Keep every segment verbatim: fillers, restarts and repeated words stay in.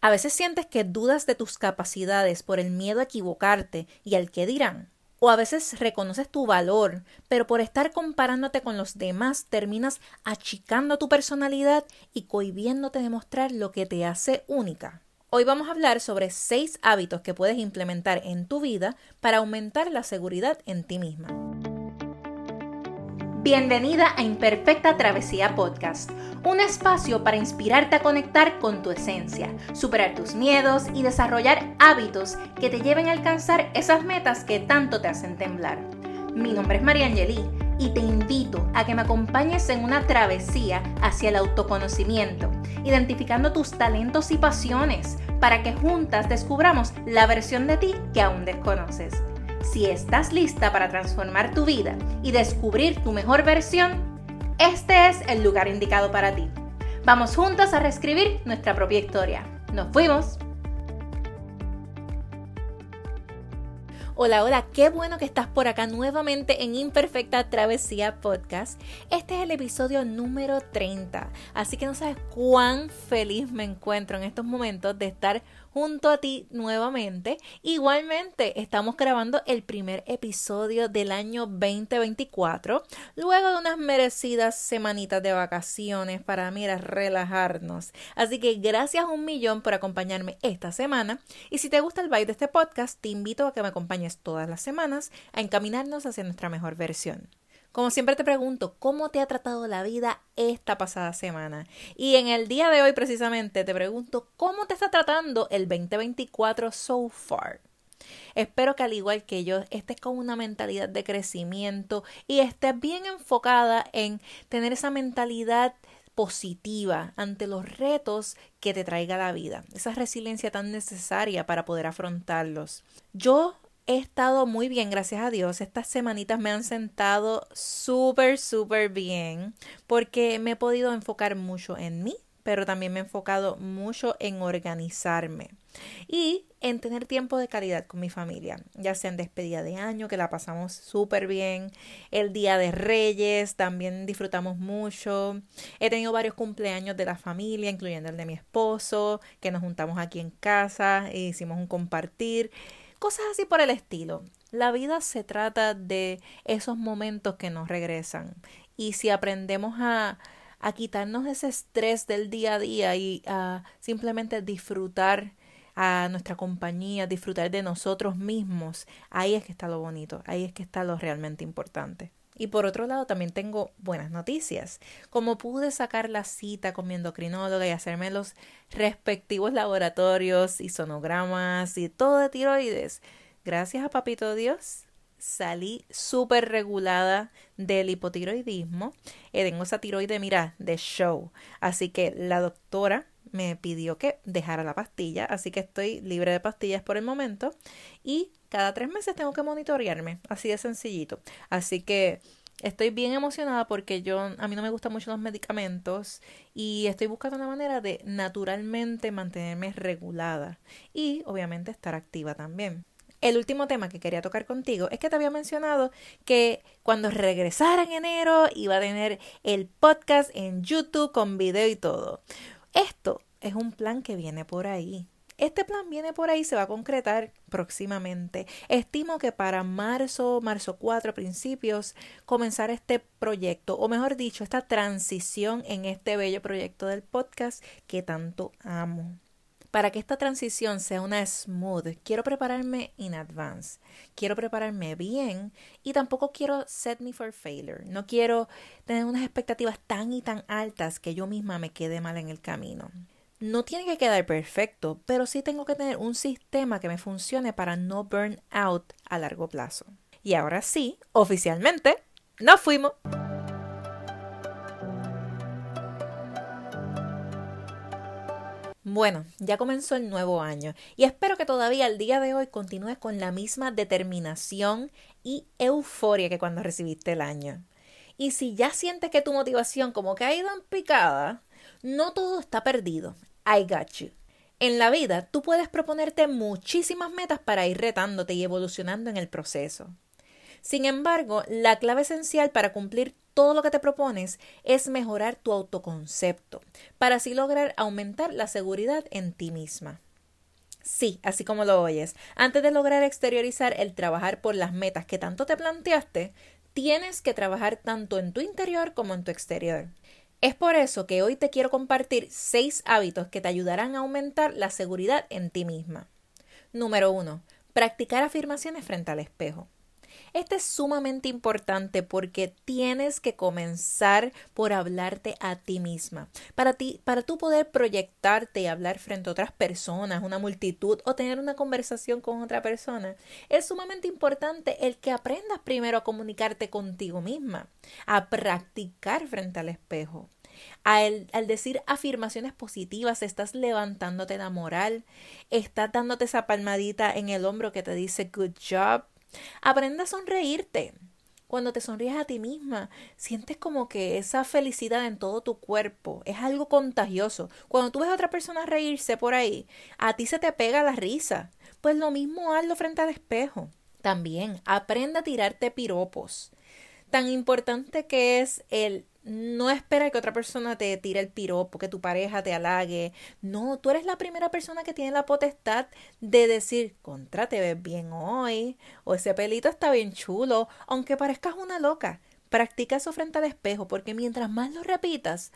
A veces sientes que dudas de tus capacidades por el miedo a equivocarte y al qué dirán. O a veces reconoces tu valor, pero por estar comparándote con los demás terminas achicando tu personalidad y cohibiéndote de mostrar lo que te hace única. Hoy vamos a hablar sobre seis hábitos que puedes implementar en tu vida para aumentar la seguridad en ti misma. Bienvenida a Imperfecta Travesía Podcast, un espacio para inspirarte a conectar con tu esencia, superar tus miedos y desarrollar hábitos que te lleven a alcanzar esas metas que tanto te hacen temblar. Mi nombre es Mariangeli y te invito a que me acompañes en una travesía hacia el autoconocimiento, identificando tus talentos y pasiones para que juntas descubramos la versión de ti que aún desconoces. Si estás lista para transformar tu vida y descubrir tu mejor versión, este es el lugar indicado para ti. Vamos juntas a reescribir nuestra propia historia. ¡Nos fuimos! Hola, hola, qué bueno que estás por acá nuevamente en Imperfecta Travesía Podcast. Este es el episodio número treinta, así que no sabes cuán feliz me encuentro en estos momentos de estar junto a ti nuevamente. Igualmente, estamos grabando el primer episodio del año veinte veinticuatro, luego de unas merecidas semanitas de vacaciones para, mira, relajarnos. Así que gracias un millón por acompañarme esta semana. Y si te gusta el vibe de este podcast, te invito a que me acompañes todas las semanas a encaminarnos hacia nuestra mejor versión. Como siempre te pregunto, ¿cómo te ha tratado la vida esta pasada semana? Y en el día de hoy precisamente te pregunto, ¿cómo te está tratando el veinte veinticuatro so far? Espero que al igual que yo estés con una mentalidad de crecimiento y estés bien enfocada en tener esa mentalidad positiva ante los retos que te traiga la vida. Esa resiliencia tan necesaria para poder afrontarlos. Yo He estado muy bien, gracias a Dios. Estas semanitas me han sentado súper, súper bien porque me he podido enfocar mucho en mí, pero también me he enfocado mucho en organizarme y en tener tiempo de calidad con mi familia, ya sea en despedida de año, que la pasamos súper bien, el Día de Reyes, también disfrutamos mucho. He tenido varios cumpleaños de la familia, incluyendo el de mi esposo, que nos juntamos aquí en casa e hicimos un compartir. Cosas así por el estilo. La vida se trata de esos momentos que nos regresan. Y si aprendemos a, a quitarnos ese estrés del día a día y a simplemente disfrutar a nuestra compañía, disfrutar de nosotros mismos, ahí es que está lo bonito, ahí es que está lo realmente importante. Y por otro lado también tengo buenas noticias. Como pude sacar la cita con mi endocrinóloga y hacerme los respectivos laboratorios y sonogramas y todo de tiroides, gracias a Papito Dios, salí súper regulada del hipotiroidismo. Eh, tengo esa tiroide, mira, de show. Así que la doctora me pidió que dejara la pastilla, así que estoy libre de pastillas por el momento y cada tres meses tengo que monitorearme, así de sencillito. Así que estoy bien emocionada porque yo a mí no me gustan mucho los medicamentos y estoy buscando una manera de naturalmente mantenerme regulada y obviamente estar activa también. El último tema que quería tocar contigo es que te había mencionado que cuando regresara en enero iba a tener el podcast en YouTube con video y todo. Esto es un plan que viene por ahí. Este plan viene por ahí, se va a concretar próximamente. Estimo que para marzo, marzo cuatro, principios, comenzar este proyecto, o mejor dicho, esta transición en este bello proyecto del podcast que tanto amo. Para que esta transición sea una smooth, quiero prepararme in advance. Quiero prepararme bien y tampoco quiero set me for failure. No quiero tener unas expectativas tan y tan altas que yo misma me quede mal en el camino. No tiene que quedar perfecto, pero sí tengo que tener un sistema que me funcione para no burn out a largo plazo. Y ahora sí, oficialmente, nos fuimos. Bueno, ya comenzó el nuevo año y espero que todavía al día de hoy continúes con la misma determinación y euforia que cuando recibiste el año. Y si ya sientes que tu motivación como que ha ido en picada, no todo está perdido. I got you. En la vida, tú puedes proponerte muchísimas metas para ir retándote y evolucionando en el proceso. Sin embargo, la clave esencial para cumplir todo lo que te propones es mejorar tu autoconcepto para así lograr aumentar la seguridad en ti misma. Sí, así como lo oyes, antes de lograr exteriorizar el trabajar por las metas que tanto te planteaste, tienes que trabajar tanto en tu interior como en tu exterior. Es por eso que hoy te quiero compartir seis hábitos que te ayudarán a aumentar la seguridad en ti misma. Número uno. Practicar afirmaciones frente al espejo. Este es sumamente importante porque tienes que comenzar por hablarte a ti misma. Para ti, para tú poder proyectarte y hablar frente a otras personas, una multitud o tener una conversación con otra persona, es sumamente importante el que aprendas primero a comunicarte contigo misma, a practicar frente al espejo. Al, al decir afirmaciones positivas, estás levantándote la moral, estás dándote esa palmadita en el hombro que te dice good job. Aprenda a sonreírte. Cuando te sonríes a ti misma, sientes como que esa felicidad en todo tu cuerpo es algo contagioso. Cuando tú ves a otra persona reírse por ahí, a ti se te pega la risa. Pues lo mismo hazlo frente al espejo. También aprenda a tirarte piropos. Tan importante que es el no esperar que otra persona te tire el piropo, que tu pareja te halague. No, tú eres la primera persona que tiene la potestad de decir, contra, te ves bien hoy, o ese pelito está bien chulo, aunque parezcas una loca. Practica eso frente al espejo, porque mientras más lo repitas,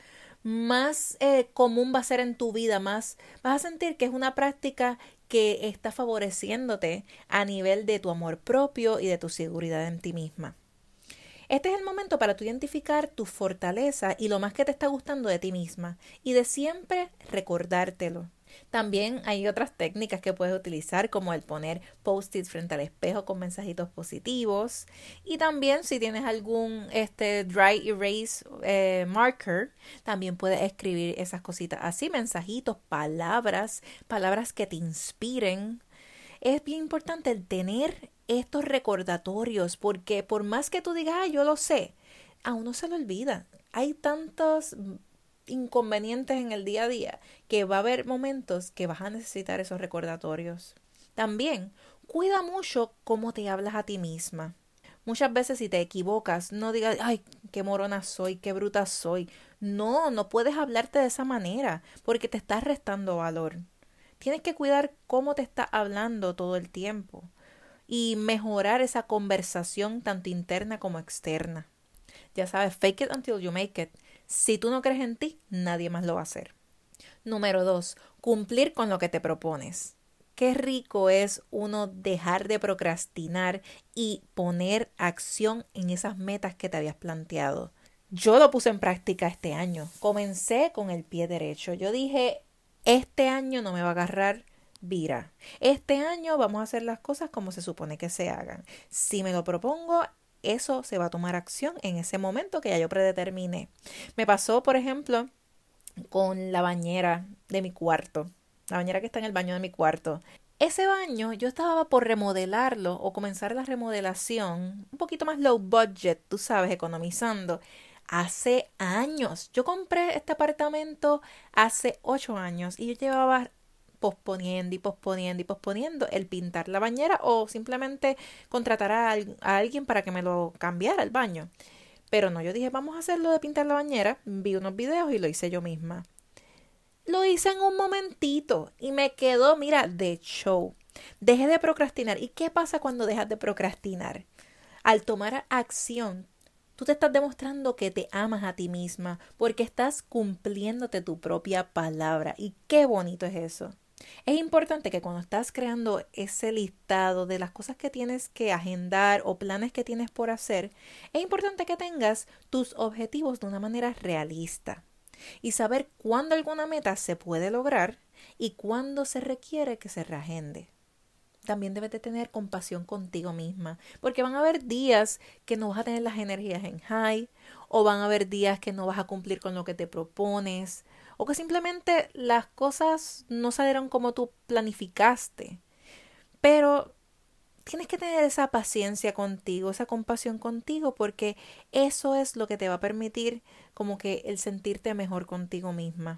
más eh, común va a ser en tu vida, más vas a sentir que es una práctica que está favoreciéndote a nivel de tu amor propio y de tu seguridad en ti misma. Este es el momento para tú identificar tu fortaleza y lo más que te está gustando de ti misma y de siempre recordártelo. También hay otras técnicas que puedes utilizar como el poner post-its frente al espejo con mensajitos positivos y también si tienes algún este dry erase eh, marker, también puedes escribir esas cositas así, mensajitos, palabras, palabras que te inspiren. Es bien importante el tener estos recordatorios porque por más que tú digas, ah, yo lo sé, a uno se lo olvida. Hay tantos inconvenientes en el día a día que va a haber momentos que vas a necesitar esos recordatorios. También cuida mucho cómo te hablas a ti misma. Muchas veces si te equivocas, no digas, ay, qué morona soy, qué bruta soy. No, no puedes hablarte de esa manera porque te estás restando valor. Tienes que cuidar cómo te estás hablando todo el tiempo y mejorar esa conversación tanto interna como externa. Ya sabes, fake it until you make it. Si tú no crees en ti, nadie más lo va a hacer. Número dos, cumplir con lo que te propones. Qué rico es uno dejar de procrastinar y poner acción en esas metas que te habías planteado. Yo lo puse en práctica este año. Comencé con el pie derecho. Yo dije, este año no me va a agarrar vira. Este año vamos a hacer las cosas como se supone que se hagan. Si me lo propongo, eso se va a tomar acción en ese momento que ya yo predeterminé. Me pasó, por ejemplo, con la bañera de mi cuarto. La bañera que está en el baño de mi cuarto. Ese baño yo estaba por remodelarlo o comenzar la remodelación un poquito más low budget, tú sabes, economizando. Hace años. Yo compré este apartamento hace ocho años y yo llevaba posponiendo y posponiendo y posponiendo el pintar la bañera o simplemente contratar a, a alguien para que me lo cambiara el baño. Pero no, yo dije, vamos a hacerlo de pintar la bañera. Vi unos videos y lo hice yo misma. Lo hice en un momentito y me quedó, mira, de show. Dejé de procrastinar. ¿Y qué pasa cuando dejas de procrastinar? Al tomar acción, tú te estás demostrando que te amas a ti misma porque estás cumpliéndote tu propia palabra. Y qué bonito es eso. Es importante que cuando estás creando ese listado de las cosas que tienes que agendar o planes que tienes por hacer, es importante que tengas tus objetivos de una manera realista y saber cuándo alguna meta se puede lograr y cuándo se requiere que se reagende. También debes de tener compasión contigo misma, porque van a haber días que no vas a tener las energías en high, o van a haber días que no vas a cumplir con lo que te propones, o que simplemente las cosas no salieron como tú planificaste. Pero tienes que tener esa paciencia contigo, esa compasión contigo, porque eso es lo que te va a permitir como que el sentirte mejor contigo misma.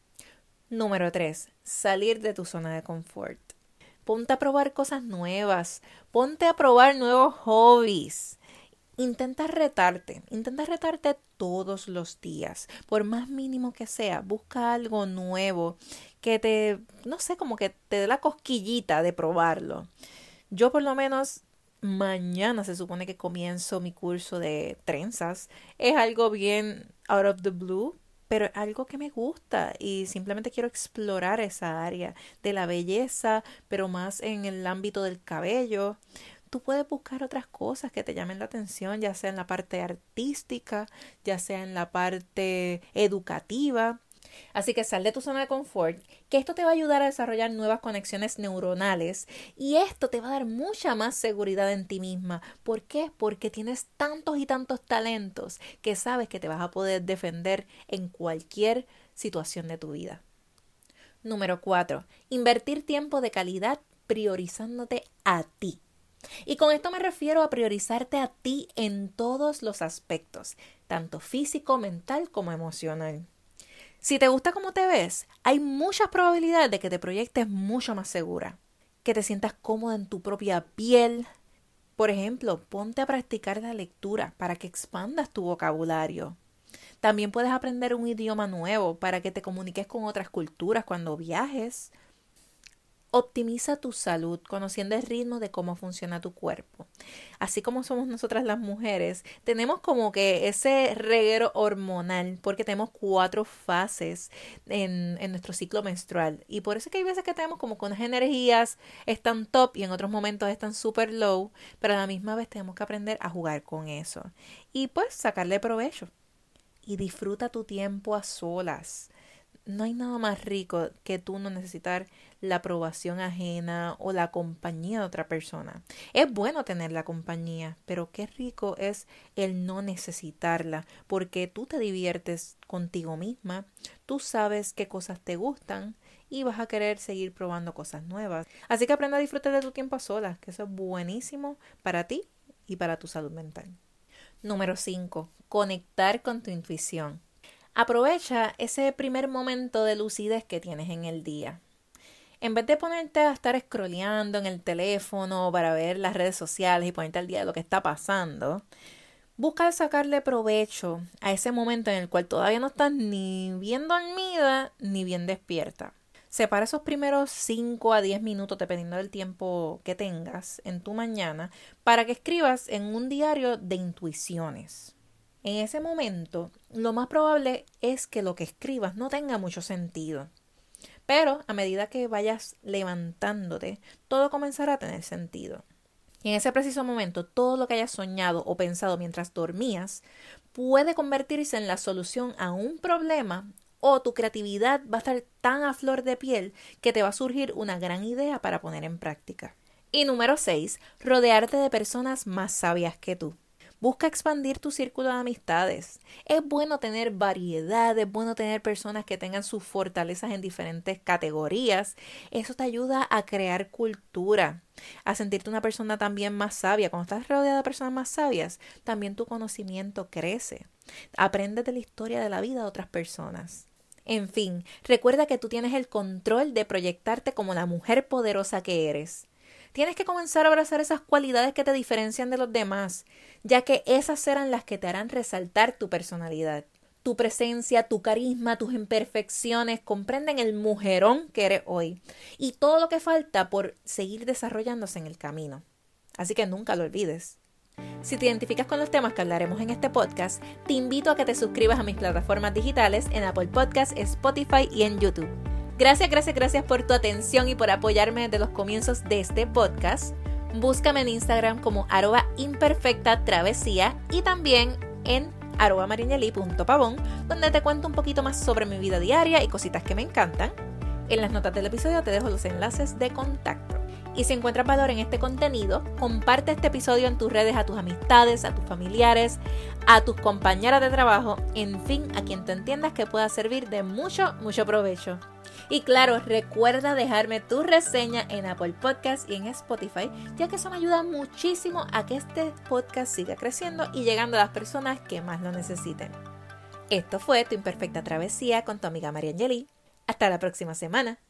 Número tres, salir de tu zona de confort. Ponte a probar cosas nuevas, ponte a probar nuevos hobbies. Intenta retarte, intenta retarte todos los días, por más mínimo que sea, busca algo nuevo que te, no sé, como que te dé la cosquillita de probarlo. Yo por lo menos mañana se supone que comienzo mi curso de trenzas. Es algo bien out of the blue, pero es algo que me gusta y simplemente quiero explorar esa área de la belleza, pero más en el ámbito del cabello. Tú puedes buscar otras cosas que te llamen la atención, ya sea en la parte artística, ya sea en la parte educativa. Así que sal de tu zona de confort, que esto te va a ayudar a desarrollar nuevas conexiones neuronales y esto te va a dar mucha más seguridad en ti misma. ¿Por qué? Porque tienes tantos y tantos talentos que sabes que te vas a poder defender en cualquier situación de tu vida. Número cuatro. Invertir tiempo de calidad priorizándote a ti. Y con esto me refiero a priorizarte a ti en todos los aspectos, tanto físico, mental como emocional. Si te gusta cómo te ves, hay muchas probabilidades de que te proyectes mucho más segura, que te sientas cómoda en tu propia piel. Por ejemplo, ponte a practicar la lectura para que expandas tu vocabulario. También puedes aprender un idioma nuevo para que te comuniques con otras culturas cuando viajes. Optimiza tu salud conociendo el ritmo de cómo funciona tu cuerpo. Así como somos nosotras las mujeres, tenemos como que ese reguero hormonal porque tenemos cuatro fases en, en nuestro ciclo menstrual. Y por eso es que hay veces que tenemos como que unas energías están top y en otros momentos están super low, pero a la misma vez tenemos que aprender a jugar con eso. Y pues sacarle provecho. Y disfruta tu tiempo a solas. No hay nada más rico que tú no necesitar la aprobación ajena o la compañía de otra persona. Es bueno tener la compañía, pero qué rico es el no necesitarla, porque tú te diviertes contigo misma, tú sabes qué cosas te gustan y vas a querer seguir probando cosas nuevas. Así que aprenda a disfrutar de tu tiempo a solas, que eso es buenísimo para ti y para tu salud mental. Número cinco. Conectar con tu intuición. Aprovecha ese primer momento de lucidez que tienes en el día. En vez de ponerte a estar scrolleando en el teléfono para ver las redes sociales y ponerte al día de lo que está pasando, busca sacarle provecho a ese momento en el cual todavía no estás ni bien dormida ni bien despierta. Separa esos primeros cinco a diez minutos, dependiendo del tiempo que tengas en tu mañana, para que escribas en un diario de intuiciones. En ese momento, lo más probable es que lo que escribas no tenga mucho sentido. Pero a medida que vayas levantándote, todo comenzará a tener sentido. Y en ese preciso momento, todo lo que hayas soñado o pensado mientras dormías puede convertirse en la solución a un problema, o tu creatividad va a estar tan a flor de piel que te va a surgir una gran idea para poner en práctica. Y número seis, rodearte de personas más sabias que tú. Busca expandir tu círculo de amistades. Es bueno tener variedad, es bueno tener personas que tengan sus fortalezas en diferentes categorías. Eso te ayuda a crear cultura, a sentirte una persona también más sabia. Cuando estás rodeada de personas más sabias, también tu conocimiento crece. Aprendes de la historia de la vida de otras personas. En fin, recuerda que tú tienes el control de proyectarte como la mujer poderosa que eres. Tienes que comenzar a abrazar esas cualidades que te diferencian de los demás, ya que esas serán las que te harán resaltar tu personalidad. Tu presencia, tu carisma, tus imperfecciones comprenden el mujerón que eres hoy y todo lo que falta por seguir desarrollándose en el camino. Así que nunca lo olvides. Si te identificas con los temas que hablaremos en este podcast, te invito a que te suscribas a mis plataformas digitales en Apple Podcasts, Spotify y en YouTube. Gracias, gracias, gracias por tu atención y por apoyarme desde los comienzos de este podcast. Búscame en Instagram como arroba imperfecta travesía y también en arroba mariñeli punto pavón, donde te cuento un poquito más sobre mi vida diaria y cositas que me encantan. En las notas del episodio te dejo los enlaces de contacto. Y si encuentras valor en este contenido, comparte este episodio en tus redes a tus amistades, a tus familiares, a tus compañeras de trabajo, en fin, a quien tú entiendas que pueda servir de mucho, mucho provecho. Y claro, recuerda dejarme tu reseña en Apple Podcasts y en Spotify, ya que eso me ayuda muchísimo a que este podcast siga creciendo y llegando a las personas que más lo necesiten. Esto fue Tu Imperfecta Travesía con tu amiga Mariangeli. Hasta la próxima semana.